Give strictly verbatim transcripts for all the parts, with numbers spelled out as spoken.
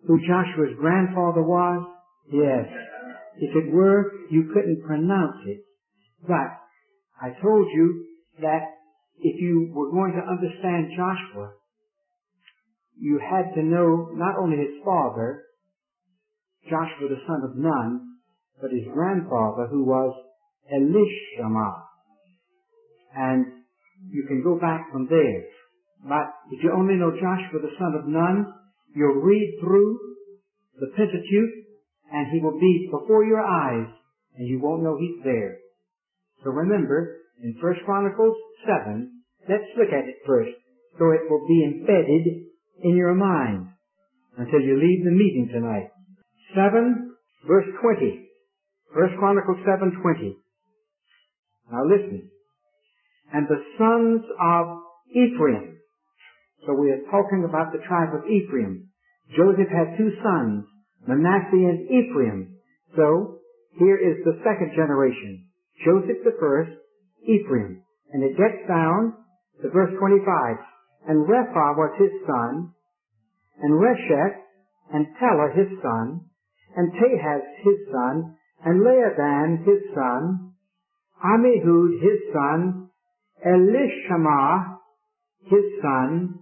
who Joshua's grandfather was? Yes. If it were, you couldn't pronounce it. But I told you that if you were going to understand Joshua, you had to know not only his father, Joshua the son of Nun, but his grandfather, who was Elishama. And you can go back from there. But if you only know Joshua the son of Nun, you'll read through the Pentateuch, and he will be before your eyes, and you won't know he's there. So remember, in First Chronicles seven, let's look at it first, so it will be embedded in your mind until you leave the meeting tonight. seven, verse twenty. First Chronicles seven twenty. Now listen. And the sons of Ephraim. So we are talking about the tribe of Ephraim. Joseph had two sons, Manasseh and Ephraim. So here is the second generation. Joseph the first, Ephraim. And it gets down to verse twenty-five. And Repha was his son, and Resheth, and Telah his son, and Tahaz his son, and Leadan his son, Amihud his son, Elishama his son,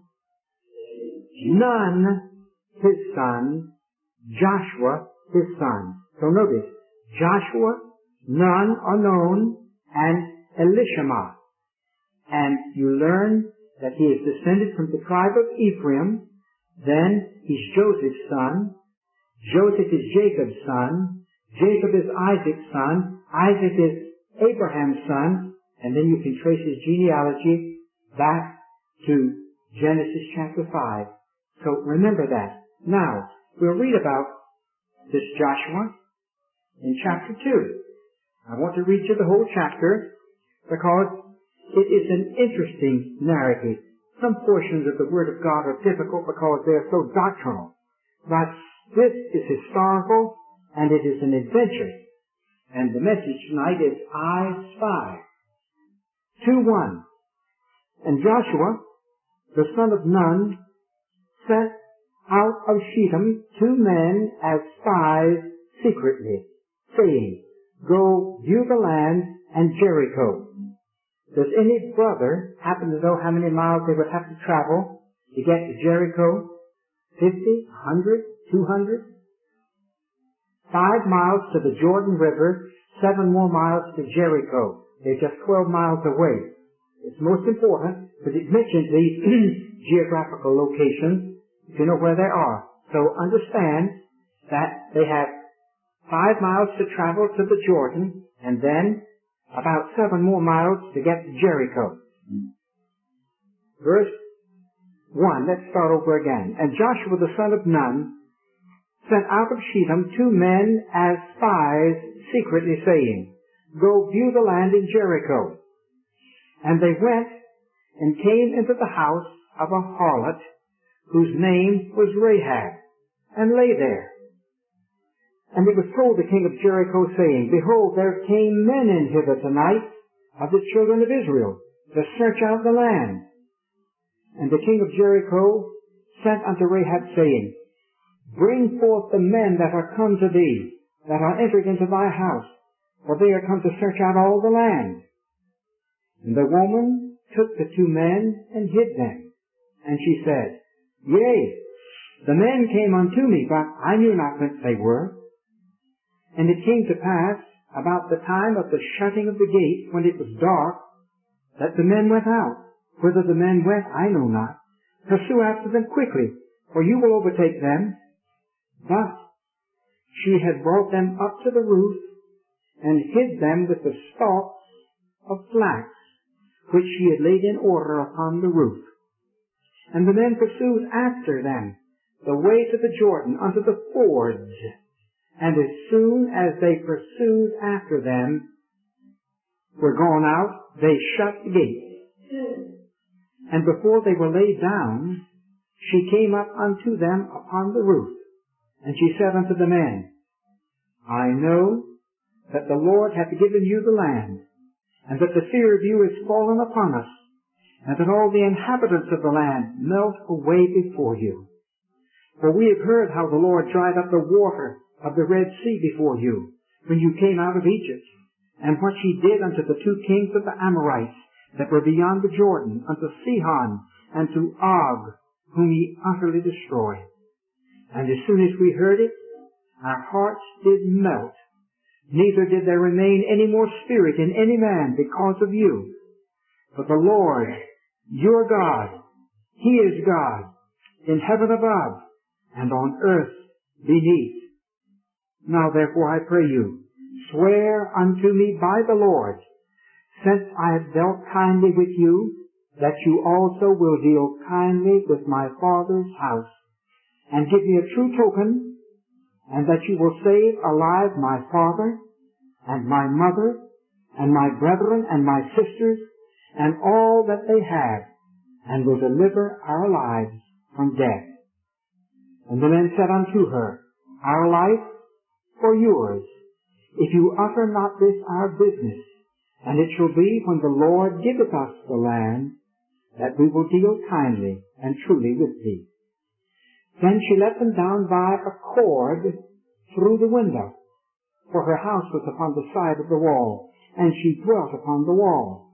Nun his son, Joshua his son. So notice, Joshua, Nun or known, and Elishama. And you learn that he is descended from the tribe of Ephraim. Then he's Joseph's son. Joseph is Jacob's son. Jacob is Isaac's son. Isaac is Abraham's son. And then you can trace his genealogy back to Genesis chapter five. So remember that. Now, we'll read about this Joshua in chapter two. I want to read you the whole chapter because it is an interesting narrative. Some portions of the Word of God are difficult because they are so doctrinal. But this is historical and it is an adventure. And the message tonight is I Spy. two one. And Joshua, the son of Nun, sent out of Shittim two men as spies secretly, saying, Go view the land and Jericho. Does any brother happen to know how many miles they would have to travel to get to Jericho? Fifty? A hundred? Two hundred? Five miles to the Jordan River, seven more miles to Jericho. They're just twelve miles away. It's most important because it mentions these geographical locations if you know where they are. So understand that they have five miles to travel to the Jordan and then about seven more miles to get to Jericho. Verse one, let's start over again. And Joshua the son of Nun sent out of Shittim two men as spies secretly, saying, Go view the land in Jericho. And they went and came into the house of a harlot whose name was Rahab, and lay there. And it was told the king of Jericho, saying, Behold, there came men in hither tonight of the children of Israel to search out the land. And the king of Jericho sent unto Rahab, saying, Bring forth the men that are come to thee, that are entered into thy house, for they are come to search out all the land. And the woman took the two men and hid them. And she said, Yea, the men came unto me, but I knew not whence they were. And it came to pass, about the time of the shutting of the gate, when it was dark, that the men went out. Whither the men went, I know not. Pursue after them quickly, for you will overtake them. But she had brought them up to the roof, and hid them with the stalks of flax, which she had laid in order upon the roof. And the men pursued after them, the way to the Jordan, unto the fords. And as soon as they pursued after them, were gone out, they shut the gate. And before they were laid down, she came up unto them upon the roof. And she said unto the men, I know that the Lord hath given you the land, and that the fear of you is fallen upon us, and that all the inhabitants of the land melt away before you. For we have heard how the Lord dried up the water of the Red Sea before you, when you came out of Egypt, and what he did unto the two kings of the Amorites that were beyond the Jordan, unto Sihon and to Og, whom he utterly destroyed. And as soon as we heard it, our hearts did melt, neither did there remain any more spirit in any man because of you. But the Lord, your God, he is God, in heaven above, and on earth beneath. Now therefore I pray you, swear unto me by the Lord, since I have dealt kindly with you, that you also will deal kindly with my father's house, and give me a true token, and that you will save alive my father, and my mother, and my brethren, and my sisters, and all that they have, and will deliver our lives from death. And the men said unto her, Our life for yours, if you utter not this our business. And it shall be, when the Lord giveth us the land, that we will deal kindly and truly with thee. Then she let them down by a cord through the window, for her house was upon the side of the wall, and she dwelt upon the wall.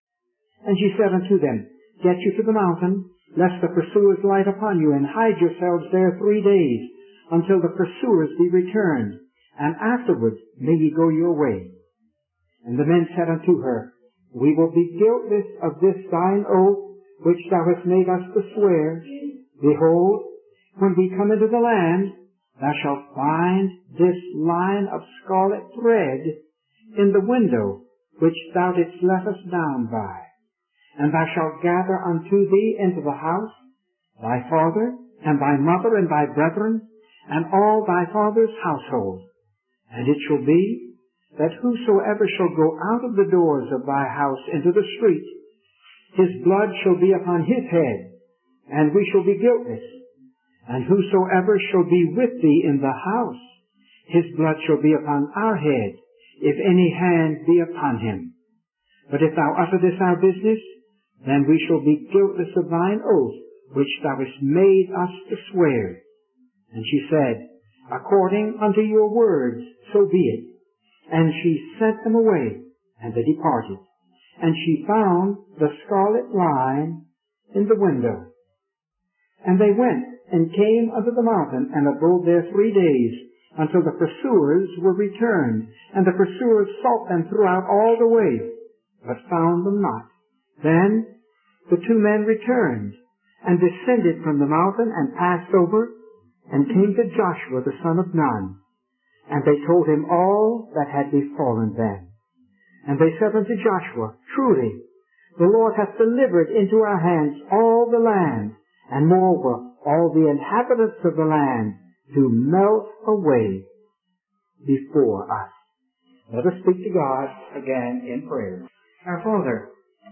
And she said unto them, Get you to the mountain, lest the pursuers light upon you, and hide yourselves there three days, until the pursuers be returned, and afterwards may ye go your way. And the men said unto her, We will be guiltless of this thine oath, which thou hast made us to swear. Behold, when we come into the land, thou shalt find this line of scarlet thread in the window which thou didst let us down by. And thou shalt gather unto thee into the house thy father, and thy mother, and thy brethren, and all thy father's household. And it shall be, that whosoever shall go out of the doors of thy house into the street, his blood shall be upon his head, and we shall be guiltless. And whosoever shall be with thee in the house, his blood shall be upon our head, if any hand be upon him. But if thou utter this our business, then we shall be guiltless of thine oath, which thou hast made us to swear. And she said, According unto your words, so be it. And she sent them away, and they departed. And she found the scarlet line in the window. And they went, and came unto the mountain, and abode there three days, until the pursuers were returned. And the pursuers sought them throughout all the way, but found them not. Then the two men returned, and descended from the mountain, and passed over, and came to Joshua the son of Nun. And they told him all that had befallen them. And they said unto Joshua, Truly, the Lord hath delivered into our hands all the land, and moreover all the inhabitants of the land do melt away before us. Let us speak to God again in prayer. Our Father,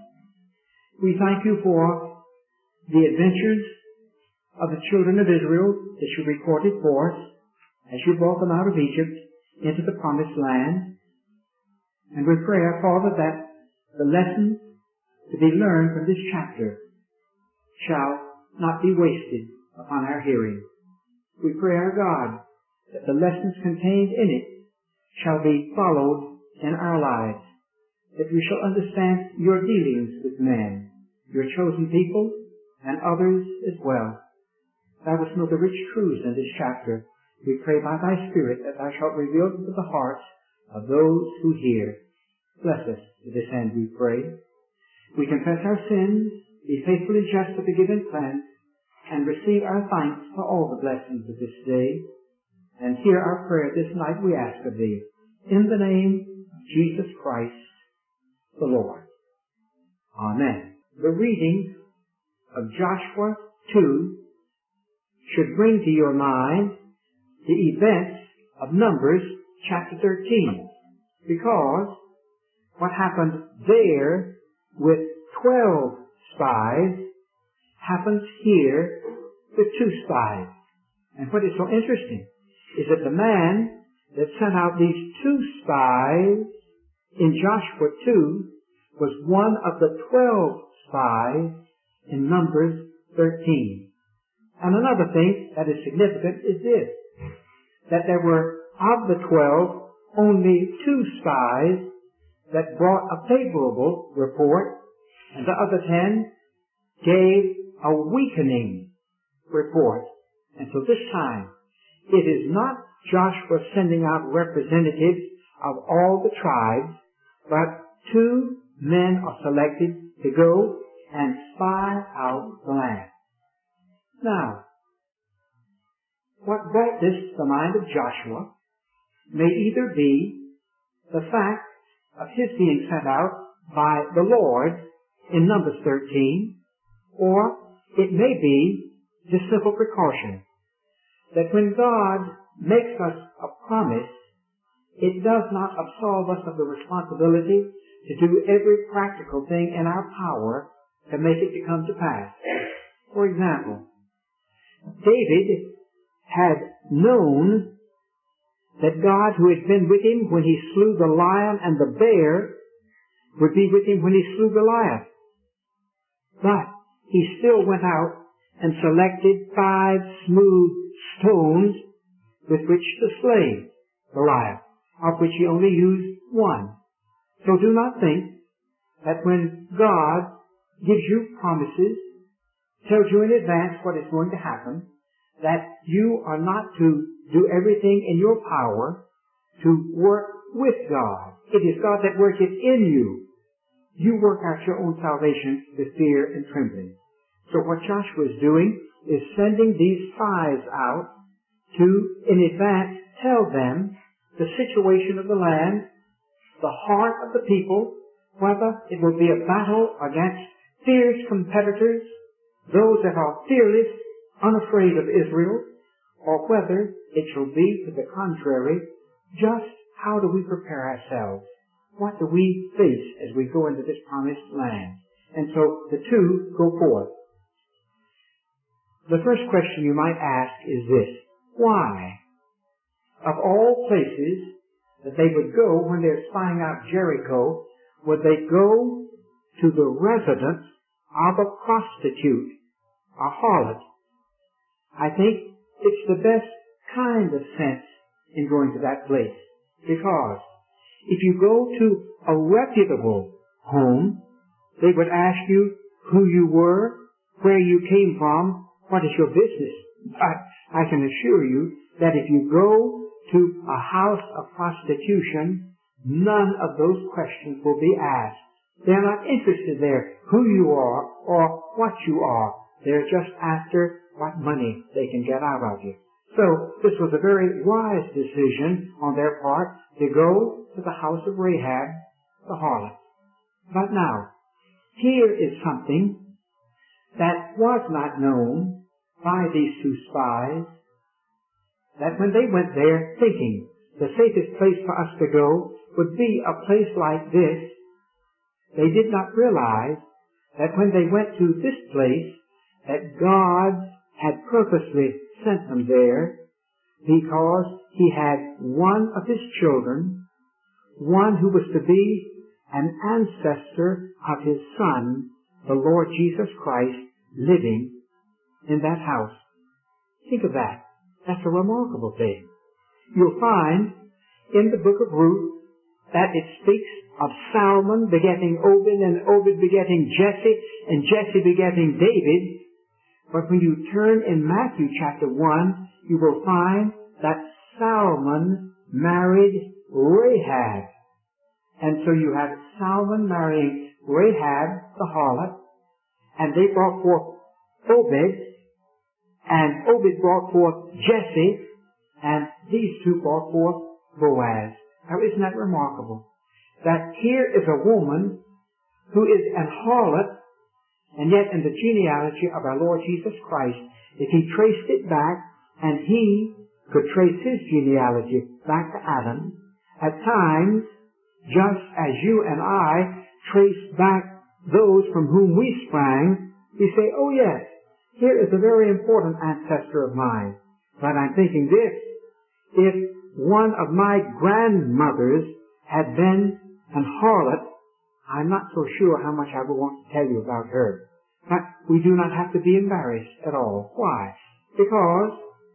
we thank you for the adventures of the children of Israel that you recorded for us as you brought them out of Egypt into the promised land. And we pray, our Father, that the lessons to be learned from this chapter shall not be wasted upon our hearing. We pray, our God, that the lessons contained in it shall be followed in our lives, that we shall understand your dealings with men, your chosen people, and others as well. Thou dost know the rich truths in this chapter. We pray by thy Spirit that thou shalt reveal them to the hearts of those who hear. Bless us to this end, we pray. We confess our sins, be faithfully just to forgive and cleanse, and receive our thanks for all the blessings of this day. And hear our prayer this night, we ask of thee, in the name of Jesus Christ, the Lord. Amen. The reading of Joshua two should bring to your mind the events of Numbers chapter thirteen, because what happened there with twelve spies happens here with two spies. And what is so interesting is that the man that sent out these two spies in Joshua two was one of the twelve spies in Numbers thirteen. And another thing that is significant is this, that there were, of the twelve, only two spies that brought a favorable report, and the other ten gave a weakening report. And so this time, it is not Joshua sending out representatives of all the tribes, but two men are selected to go and spy out the land. Now, what brought this to the mind of Joshua may either be the fact of his being sent out by the Lord in Numbers thirteen, or it may be just simple precaution that when God makes us a promise, it does not absolve us of the responsibility to do every practical thing in our power to make it to come to pass. For example, David had known that God, who had been with him when he slew the lion and the bear, would be with him when he slew Goliath. But he still went out and selected five smooth stones with which to slay Goliath, of which he only used one. So do not think that when God gives you promises, tells you in advance what is going to happen, that you are not to do everything in your power to work with God. It is God that worketh in you. You work out your own salvation with fear and trembling. So what Joshua is doing is sending these spies out to, in advance, tell them the situation of the land, the heart of the people, whether it will be a battle against fierce competitors, those that are fearless, unafraid of Israel, or whether it shall be, to the contrary, just how do we prepare ourselves? What do we face as we go into this promised land? And so the two go forth. The first question you might ask is this: why, of all places that they would go when they're spying out Jericho, would they go to the residence of a prostitute, a harlot? I think it's the best kind of sense in going to that place, because if you go to a reputable home, they would ask you who you were, where you came from, what is your business. I, I can assure you that if you go to a house of prostitution, none of those questions will be asked. They're not interested there who you are or what you are. They're just after what money they can get out of you. So this was a very wise decision on their part to go to the house of Rahab, the harlot. But now, here is something that was not known by these two spies, that when they went there thinking the safest place for us to go would be a place like this, they did not realize that when they went to this place, that God had purposely sent them there because he had one of his children, one who was to be an ancestor of his Son, the Lord Jesus Christ, living in that house. Think of that. That's a remarkable thing. You'll find in the book of Ruth that it speaks of Salmon begetting Obed, and Obed begetting Jesse, and Jesse begetting David. But when you turn in Matthew chapter one, you will find that Salmon married Rahab. And so you have Salmon marrying Rahab, the harlot, and they brought forth Obed, and Obed brought forth Jesse, and these two brought forth Boaz. Now isn't that remarkable? That here is a woman who is an harlot, and yet in the genealogy of our Lord Jesus Christ, if he traced it back, and he could trace his genealogy back to Adam, at times, just as you and I trace back those from whom we sprang, we say, oh yes, here is a very important ancestor of mine. But I'm thinking this: if one of my grandmothers had been an harlot, I'm not so sure how much I would want to tell you about her. But we do not have to be embarrassed at all. Why? Because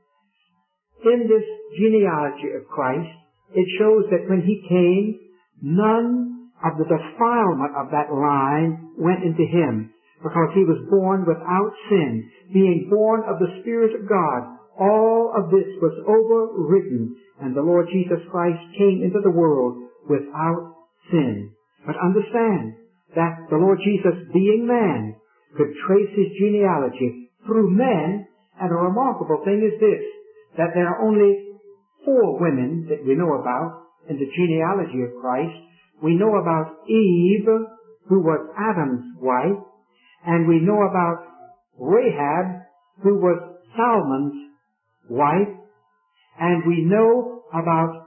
in this genealogy of Christ, it shows that when he came, none of the defilement of that line went into him, because he was born without sin, being born of the Spirit of God. All of this was overridden, and the Lord Jesus Christ came into the world without sin. But understand that the Lord Jesus, being man, could trace his genealogy through men, and a remarkable thing is this, that there are only four women that we know about in the genealogy of Christ. We know about Eve, who was Adam's wife, and we know about Rahab, who was Salmon's wife, and we know about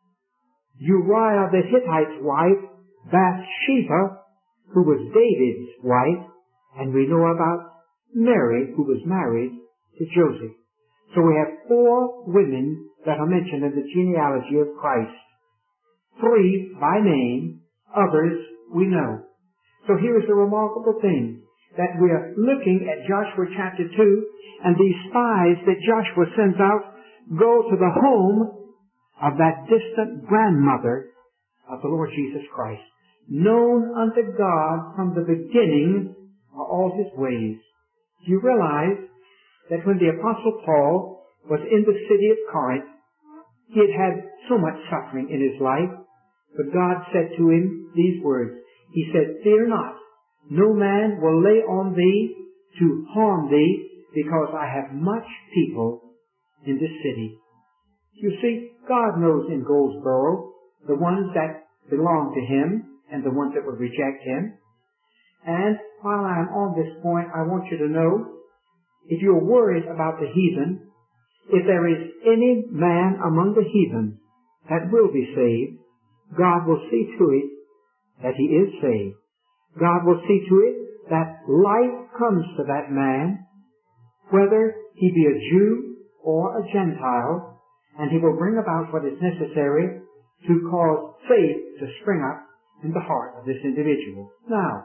Uriah the Hittite's wife, Bathsheba, who was David's wife, and we know about Mary, who was married to Joseph. So we have four women that are mentioned in the genealogy of Christ. Three by name, others we know. So here is the remarkable thing, that we are looking at Joshua chapter two, and these spies that Joshua sends out go to the home of that distant grandmother of the Lord Jesus Christ. Known unto God from the beginning are all his ways. Do you realize that when the Apostle Paul was in the city of Corinth, he had had so much suffering in his life, but God said to him these words. He said, "Fear not, no man will lay on thee to harm thee, because I have much people in this city." You see, God knows in Goldsboro the ones that belong to him and the ones that would reject him. And while I am on this point, I want you to know, if you're worried about the heathen, if there is any man among the heathen that will be saved, God will see to it that he is saved. God will see to it that life comes to that man, whether he be a Jew or a Gentile, and he will bring about what is necessary to cause faith to spring up in the heart of this individual. Now,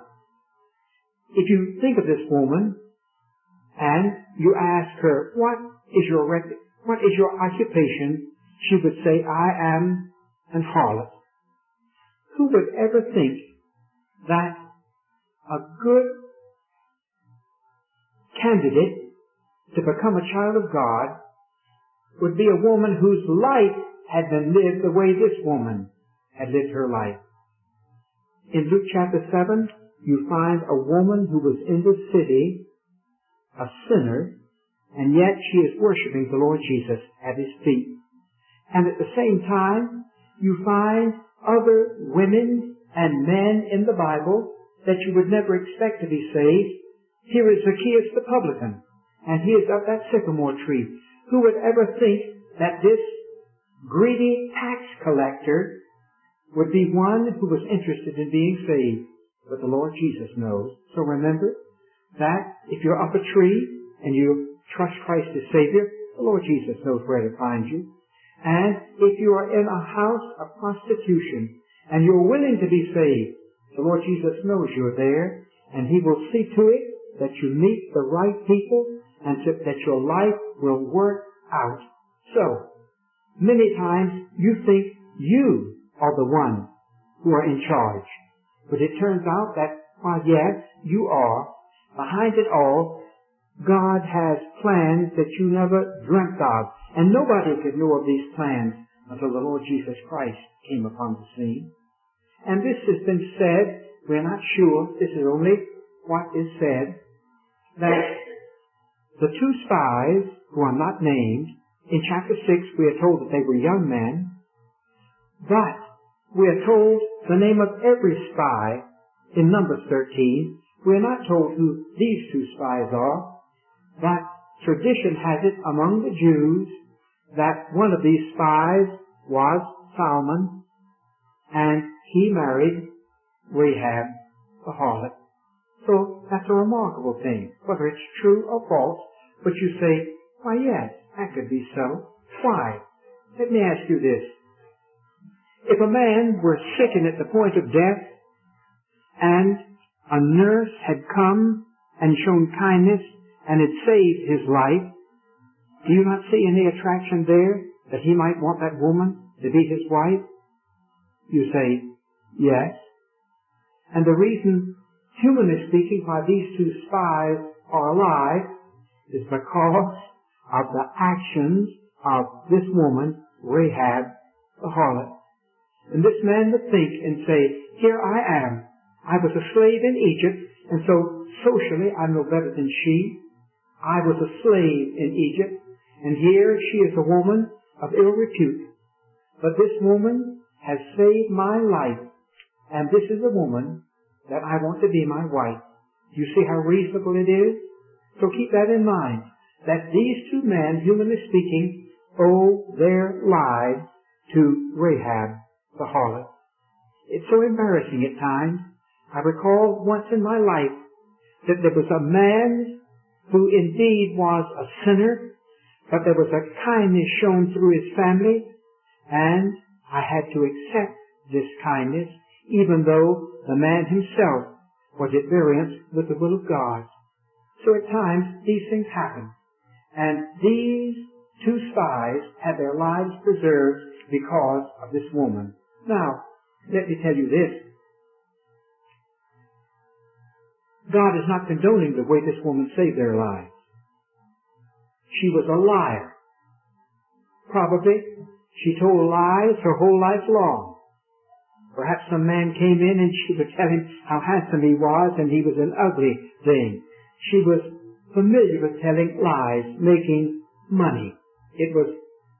if you think of this woman and you ask her, what is your rec- what is your occupation? She would say, "I am an harlot." Who would ever think that a good candidate to become a child of God would be a woman whose life had been lived the way this woman had lived her life? In Luke chapter seven, you find a woman who was in the city, a sinner, and yet she is worshiping the Lord Jesus at his feet. And at the same time, you find other women and men in the Bible that you would never expect to be saved. Here is Zacchaeus the publican, and he is up that sycamore tree. Who would ever think that this greedy tax collector would be one who was interested in being saved? But the Lord Jesus knows. So remember that if you're up a tree and you trust Christ as Savior, the Lord Jesus knows where to find you. And if you are in a house of prostitution and you're willing to be saved, the Lord Jesus knows you're there, and he will see to it that you meet the right people and to, that your life will work out. So, many times you think you are the one who are in charge. But it turns out that while yes, you are, behind it all, God has plans that you never dreamt of. And nobody could know of these plans until the Lord Jesus Christ came upon the scene. And this has been said, we're not sure, this is only what is said, that the two spies, who are not named, in chapter six we are told that they were young men, but we are told the name of every spy in Numbers thirteen. We are not told who these two spies are, but tradition has it among the Jews that one of these spies was Salmon, and he married Rahab the harlot. So that's a remarkable thing, whether it's true or false. But you say, why yes, that could be so. Why? Let me ask you this. If a man were sickened at the point of death, and a nurse had come and shown kindness and had saved his life, Do you not see any attraction there that he might want that woman to be his wife? You say, yes. And the reason, humanly speaking, why these two spies are alive is because of the actions of this woman, Rahab, the harlot. And this man would think and say, here I am. I was a slave in Egypt, and so socially I'm no better than she. I was a slave in Egypt, and here she is a woman of ill repute. But this woman has saved my life, and this is a woman that I want to be my wife. You see how reasonable it is? So keep that in mind, that these two men, humanly speaking, owe their lives to Rahab, the harlot. It's so embarrassing at times. I recall once in my life that there was a man who indeed was a sinner, but there was a kindness shown through his family, and I had to accept this kindness, even though the man himself was at variance with the will of God. So at times these things happen, and these two spies had their lives preserved because of this woman. Now, let me tell you this. God is not condoning the way this woman saved their lives. She was a liar. Probably she told lies her whole life long. Perhaps some man came in and she would tell him how handsome he was and he was an ugly thing. She was familiar with telling lies, making money. It was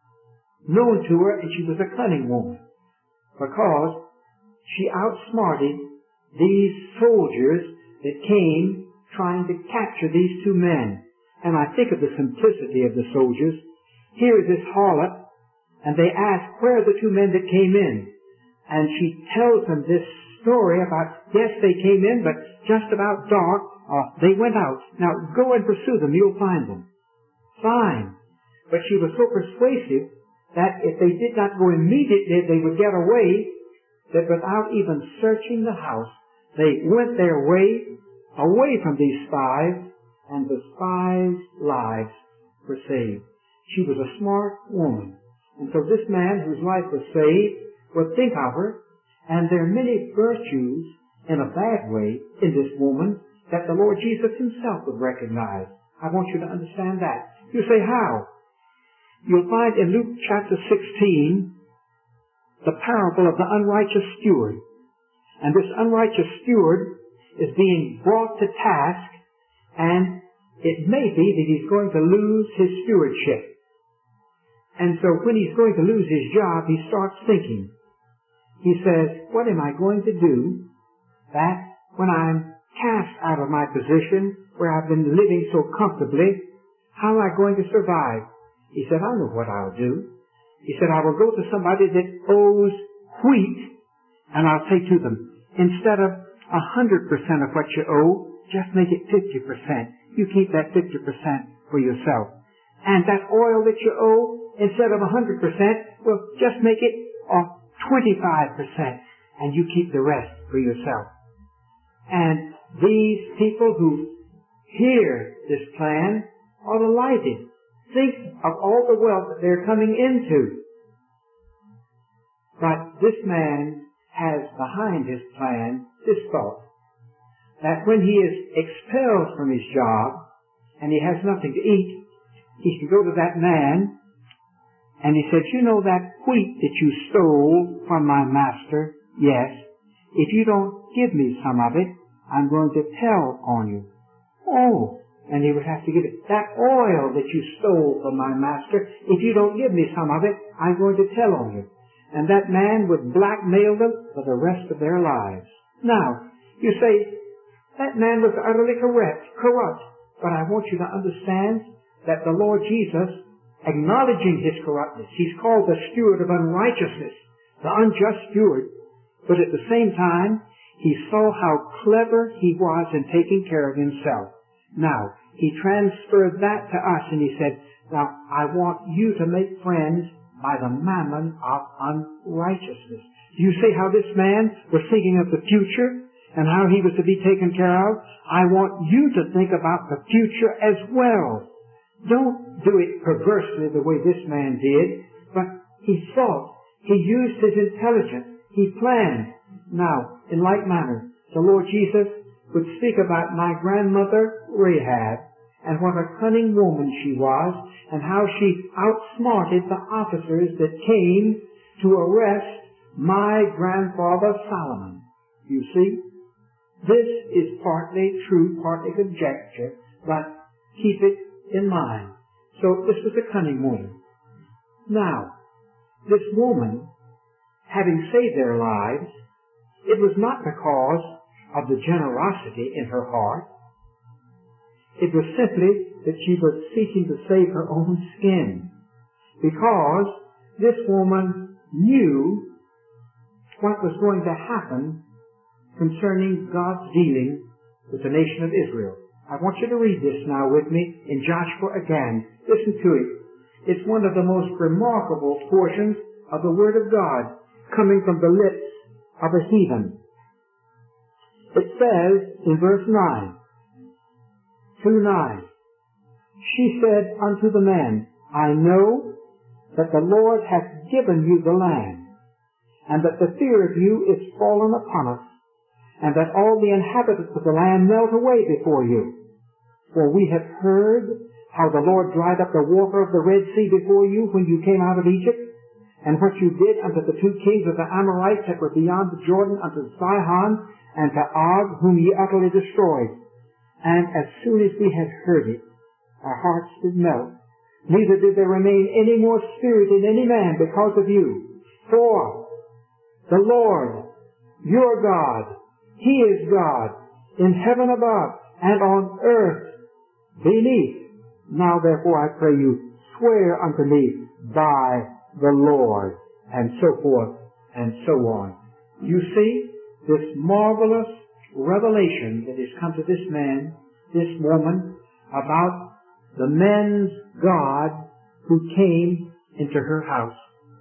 known to her, and she was a cunning woman because she outsmarted these soldiers that came trying to capture these two men. And I think of the simplicity of the soldiers. Here is this harlot, and they ask, where are the two men that came in? And she tells them this story about, yes, they came in, but just about dark, uh, they went out. Now, go and pursue them, you'll find them. Fine. But she was so persuasive that if they did not go immediately, they would get away, that without even searching the house, they went their way away from these spies, and the spies' lives were saved. She was a smart woman. And so this man whose life was saved would think of her, and there are many virtues in a bad way in this woman that the Lord Jesus himself would recognize. I want you to understand that. You say, how? You'll find in Luke chapter sixteen the parable of the unrighteous steward. And this unrighteous steward is being brought to task, and it may be that he's going to lose his stewardship. And so when he's going to lose his job, he starts thinking. He says, what am I going to do that when I'm cast out of my position where I've been living so comfortably, how am I going to survive? He said, I know what I'll do. He said, I will go to somebody that owes wheat, and I'll say to them, instead of a hundred percent of what you owe, just make it fifty percent. You keep that fifty percent for yourself. And that oil that you owe, instead of a hundred percent, well, just make it uh, twenty-five percent, and you keep the rest for yourself. And these people who hear this plan are delighted. Think of all the wealth that they're coming into. But this man has behind his plan this thought, that when he is expelled from his job and he has nothing to eat, he can go to that man and he says, you know that wheat that you stole from my master? Yes. If you don't give me some of it, I'm going to tell on you. Oh. And he would have to give it. That oil that you stole from my master, if you don't give me some of it, I'm going to tell on you. And that man would blackmail them for the rest of their lives. Now, you say, that man was utterly corrupt, corrupt. But I want you to understand that the Lord Jesus, acknowledging his corruptness, he's called the steward of unrighteousness, the unjust steward, but at the same time, he saw how clever he was in taking care of himself. Now, he transferred that to us, and he said, now, I want you to make friends by the mammon of unrighteousness. Do you see how this man was thinking of the future and how he was to be taken care of? I want you to think about the future as well. Don't do it perversely the way this man did, but he thought, he used his intelligence, he planned. Now, in like manner, the Lord Jesus would speak about my grandmother Rahab, and what a cunning woman she was, and how she outsmarted the officers that came to arrest my grandfather Solomon. You see, this is partly true, partly conjecture, but keep it in mind. So this was a cunning woman. Now, this woman, having saved their lives, it was not because of the generosity in her heart. It was simply that she was seeking to save her own skin, because this woman knew what was going to happen concerning God's dealing with the nation of Israel. I want you to read this now with me in Joshua again. Listen to it. It's one of the most remarkable portions of the Word of God coming from the lips of a heathen. It says in verse nine, two nine, she said unto the men, I know that the Lord hath given you the land, and that the fear of you is fallen upon us, and that all the inhabitants of the land melt away before you. For we have heard how the Lord dried up the water of the Red Sea before you when you came out of Egypt, and what you did unto the two kings of the Amorites that were beyond the Jordan, unto Sihon and to Og, whom ye utterly destroyed. And as soon as we had heard it, our hearts did melt. Neither did there remain any more spirit in any man because of you. For the Lord, your God, He is God, in heaven above and on earth beneath. Now therefore I pray you, swear unto me by the Lord, and so forth and so on. You see, this marvelous revelation that has come to this man, this woman, about the men's God who came into her house.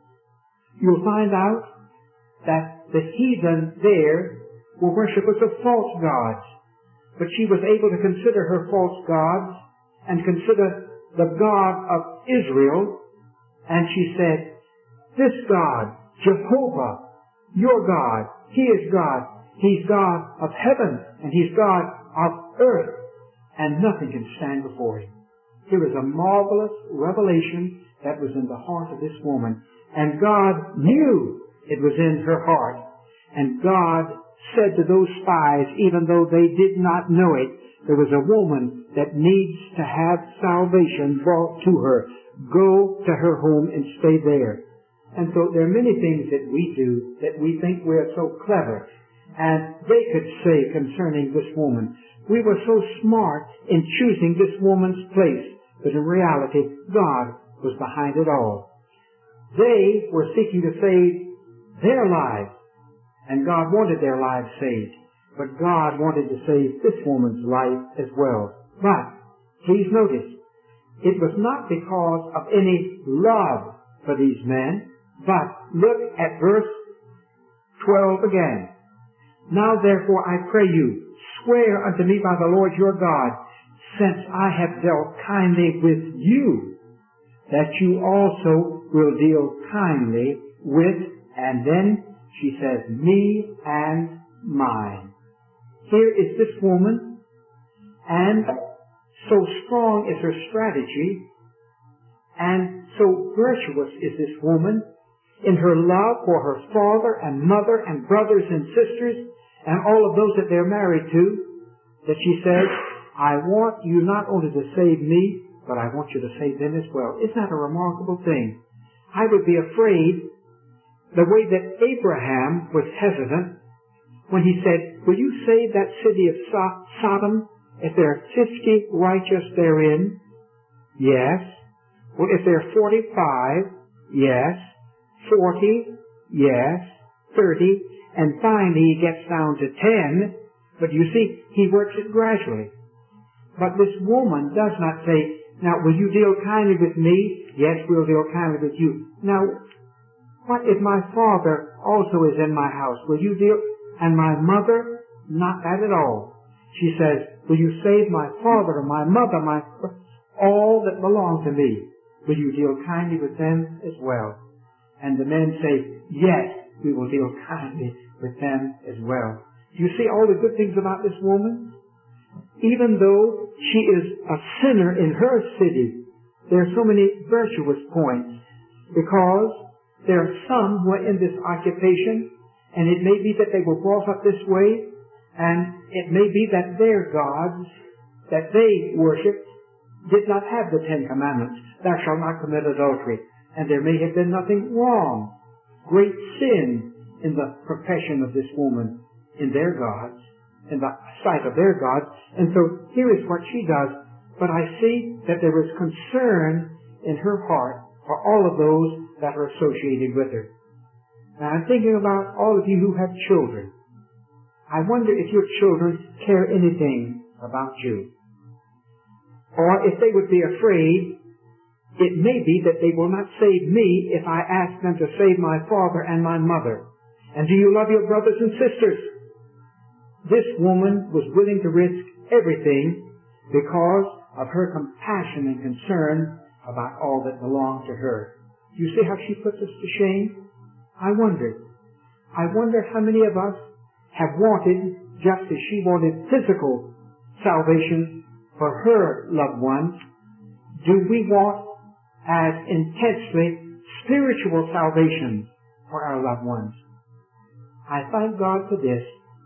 You'll find out that the heathen there were worshippers of false gods, but she was able to consider her false gods and consider the God of Israel, and she said, this God, Jehovah, your God, He is God. He's God of heaven, and He's God of earth, and nothing can stand before Him. Here is a marvelous revelation that was in the heart of this woman, and God knew it was in her heart, and God said to those spies, even though they did not know it, there was a woman that needs to have salvation brought to her. Go to her home and stay there. And so there are many things that we do that we think we're so clever. And they could say concerning this woman, we were so smart in choosing this woman's place. But in reality, God was behind it all. They were seeking to save their lives. And God wanted their lives saved. But God wanted to save this woman's life as well. But, please notice, it was not because of any love for these men, but look at verse twelve again. Now therefore I pray you, swear unto me by the Lord your God, since I have dealt kindly with you, that you also will deal kindly with, and then she says, me and mine. Here is this woman, and so strong is her strategy, and so virtuous is this woman in her love for her father and mother and brothers and sisters and all of those that they're married to, that she says, I want you not only to save me, but I want you to save them as well. Isn't that a remarkable thing? I would be afraid the way that Abraham was hesitant when he said, will you save that city of Sodom if there are fifty righteous therein? Yes. Well, if there are forty-five, yes. Forty, yes. Thirty, and finally he gets down to ten, but you see, he works it gradually. But this woman does not say, now, will you deal kindly with me? Yes, we'll deal kindly with you. Now, what if my father also is in my house? Will you deal? And my mother? Not that at all. She says, will you save my father and my mother, my... all that belong to me, will you deal kindly with them as well? And the men say, yes, we will deal kindly with them as well. Do you see all the good things about this woman? Even though she is a sinner in her city, there are so many virtuous points, because there are some who are in this occupation, and it may be that they were brought up this way, and it may be that their gods that they worshipped did not have the Ten Commandments. Thou shalt not commit adultery. And there may have been nothing wrong, great sin in the profession of this woman in their gods, in the sight of their gods. And so here is what she does. But I see that there is concern in her heart for all of those that are associated with her. Now I'm thinking about all of you who have children. I wonder if your children care anything about you. Or if they would be afraid, it may be that they will not save me if I ask them to save my father and my mother. And do you love your brothers and sisters? This woman was willing to risk everything because of her compassion and concern about all that belonged to her. Do you see how she puts us to shame? I wonder. I wonder how many of us have wanted, just as she wanted physical salvation for her loved ones, do we want as intensely spiritual salvation for our loved ones? I thank God for this.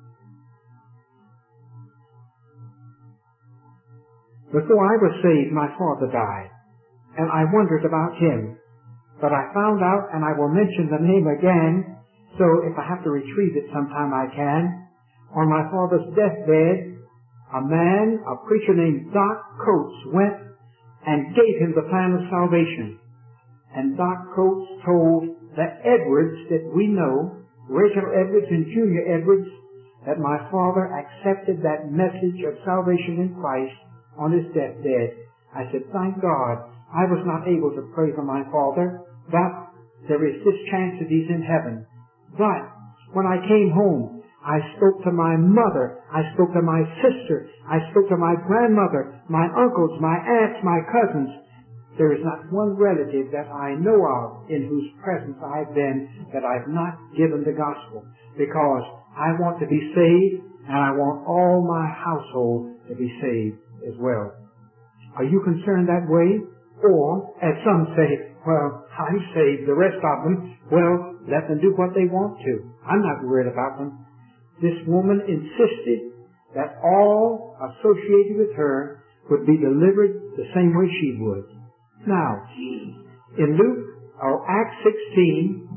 Before I was saved, my father died, and I wondered about him. But I found out, and I will mention the name again, so if I have to retrieve it sometime I can. On my father's deathbed, a man, a preacher named Doc Coates, went and gave him the plan of salvation. And Doc Coates told the Edwards that we know, Rachel Edwards and Junior Edwards, that my father accepted that message of salvation in Christ on his deathbed. I said, thank God, I was not able to pray for my father, but there is this chance that he's in heaven. But when I came home, I spoke to my mother, I spoke to my sister, I spoke to my grandmother, my uncles, my aunts, my cousins. There is not one relative that I know of in whose presence I've been that I've not given the gospel, because I want to be saved, and I want all my household to be saved as well. Are you concerned that way? Or, as some say, well, I'm saved, the rest of them, well, let them do what they want to. I'm not worried about them. This woman insisted that all associated with her would be delivered the same way she would. Now, in Luke, or Acts sixteen,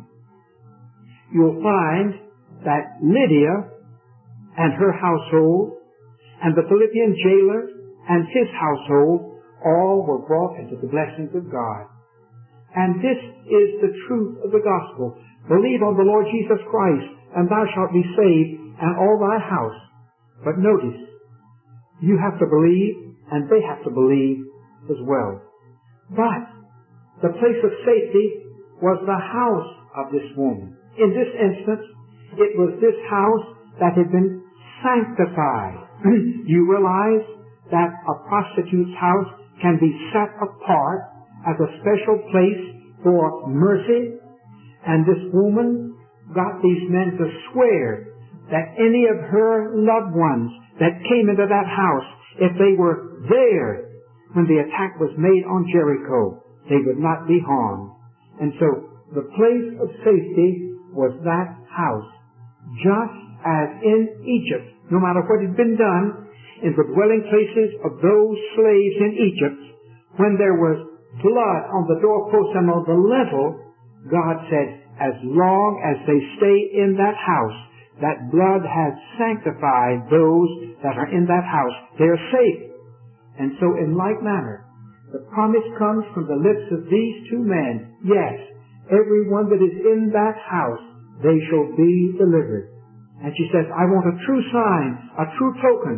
you'll find that Lydia and her household, and the Philippian jailer and his household, all were brought into the blessings of God. And this is the truth of the gospel. Believe on the Lord Jesus Christ, and thou shalt be saved, and all thy house. But notice, you have to believe, and they have to believe as well. But the place of safety was the house of this woman. In this instance, it was this house that had been sanctified. You realize that a prostitute's house can be set apart as a special place for mercy, and this woman got these men to swear that any of her loved ones that came into that house, if they were there when the attack was made on Jericho, they would not be harmed. And so the place of safety was that house, just as in Egypt, no matter what had been done in the dwelling places of those slaves in Egypt, when there was blood on the doorpost and on the lintel, God said, as long as they stay in that house, that blood has sanctified those that are in that house. They're safe. And so in like manner, the promise comes from the lips of these two men. Yes, everyone that is in that house, they shall be delivered. And she says, I want a true sign, a true token.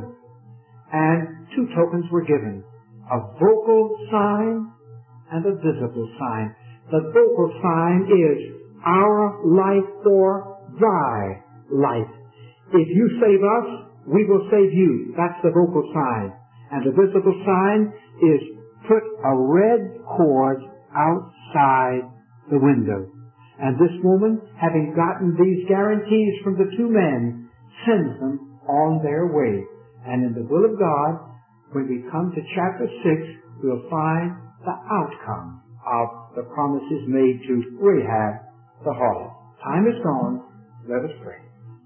And two tokens were given, a vocal sign and a visible sign. The vocal sign is our life for thy life. If you save us, we will save you. That's the vocal sign. And the visible sign is put a red cord outside the window. And this woman, having gotten these guarantees from the two men, sends them on their way. And in the will of God, when we come to chapter six, we'll find the outcome of the promises made to Rahab the harlot. Time is gone. Let us pray.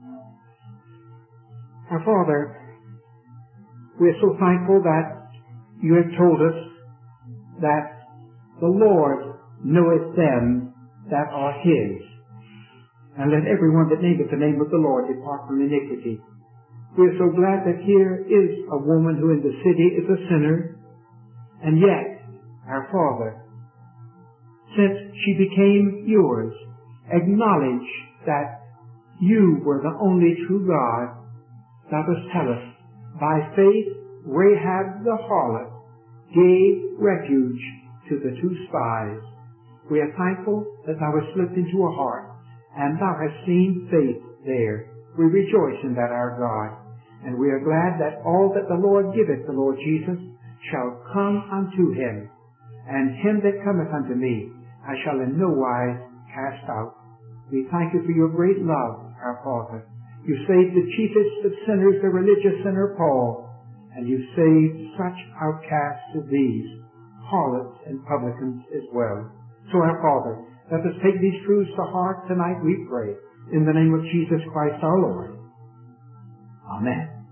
Our Father, we are so thankful that you have told us that the Lord knoweth them that are his. And let everyone that nameth the name of the Lord depart from iniquity. We are so glad that here is a woman who in the city is a sinner, and yet, our Father, since she became yours, acknowledge that you were the only true God. Thou dost tell us, by faith Rahab the harlot gave refuge to the two spies. We are thankful that thou hast slipped into a heart, and thou hast seen faith there. We rejoice in that, our God. And we are glad that all that the Lord giveth, the Lord Jesus, shall come unto him. And him that cometh unto me, I shall in no wise cast out. We thank you for your great love, our Father. You saved the chiefest of sinners, the religious sinner Paul, and you saved such outcasts as these, harlots and publicans as well. So, our Father, let us take these truths to heart tonight, we pray, in the name of Jesus Christ our Lord. Amen.